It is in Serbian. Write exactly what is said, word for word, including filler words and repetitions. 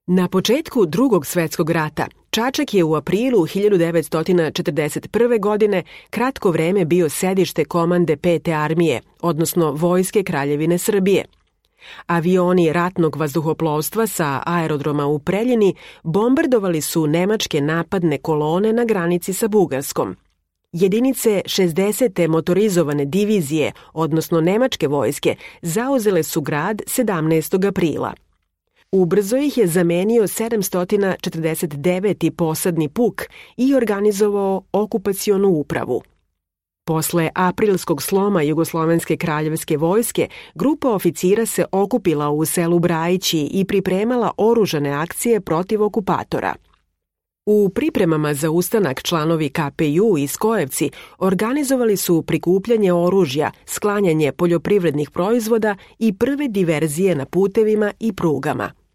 Na početku Drugog svjetskog rata Čačak je u aprilu hiljadu devetsto četrdeset prve. godine kratko vreme bio sedište komande pete armije, odnosno Vojske Kraljevine Srbije. Avioni ratnog vazduhoplovstva sa aerodroma u Preljini bombardovali su nemačke napadne kolone na granici sa Bugarskom. Jedinice šezdesete motorizovane divizije, odnosno nemačke vojske, zauzele su grad sedamnaestog aprila. Ubrzo ih je zamenio sedamsto četrdeset deveti posadni puk i organizovao okupacionu upravu. Posle aprilskog sloma Jugoslovenske kraljevske vojske, grupa oficira se okupila u selu Brajići i pripremala oružane akcije protiv okupatora. U pripremama za ustanak članovi K P U i Skojevci organizovali su prikupljanje oružja, sklanjanje poljoprivrednih proizvoda i prve diverzije na putevima i prugama.